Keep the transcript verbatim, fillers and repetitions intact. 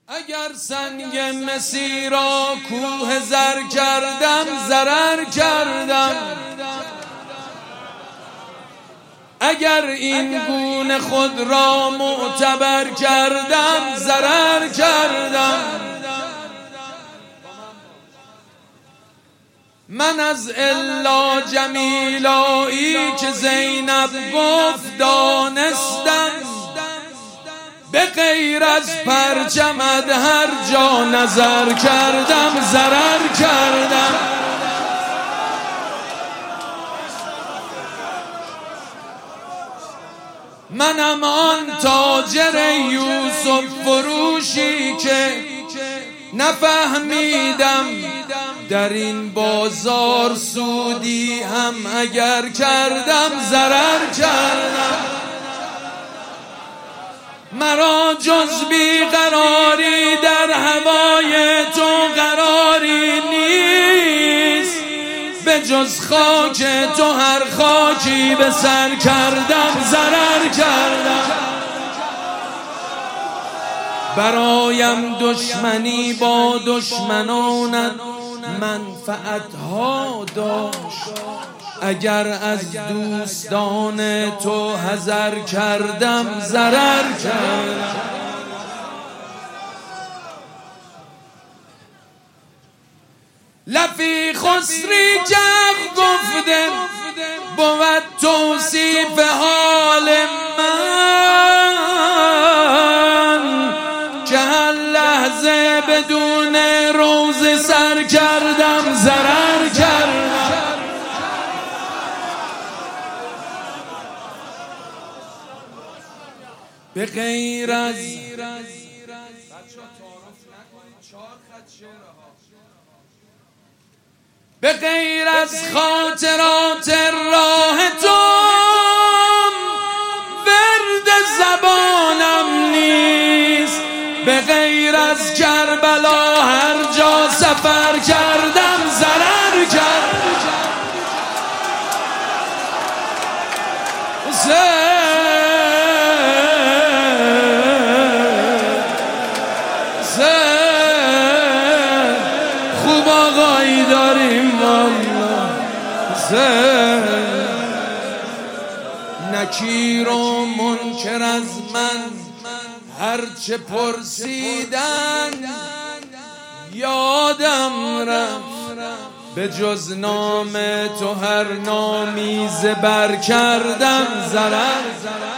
اگر سنگ مسی را کوه زر کردم ضرر کردم، اگر این گونه خود را معتبر کردم ضرر کردم. من از الا جمیلایی که زینب گفت دانستم، به غیر از پرچمت هر جا نظر کردم ضرر کردم. منم آن تاجر یوسف فروشی که نفهمیدم در این بازار سودی هم اگر کردم ضرر کردم. مرا جز بیقراری در هوای تو قراری نیست، به جز خاک تو هر خاکی به سر کردم ضرر کردم. برایم دشمنی با دشمنانت منفعتها داشت، اگر از دوستان تو حذر کردم ضرر کردم. لفی خسری جغ گفته بود توصیف حال من، که هر لحظه بدون روز سر کردم ضرر کردم. به غیر از به غیر از خاطرات راه تو ورد زبانم نیست، به غیر از کربلا هر جا سفر کردم ضرر کردم. خوب آقایی داریم والله، نکیر و منکر از من هرچه پرسیدن یادم رفت، به جز نام تو هر نامی زبر کردم ضرر.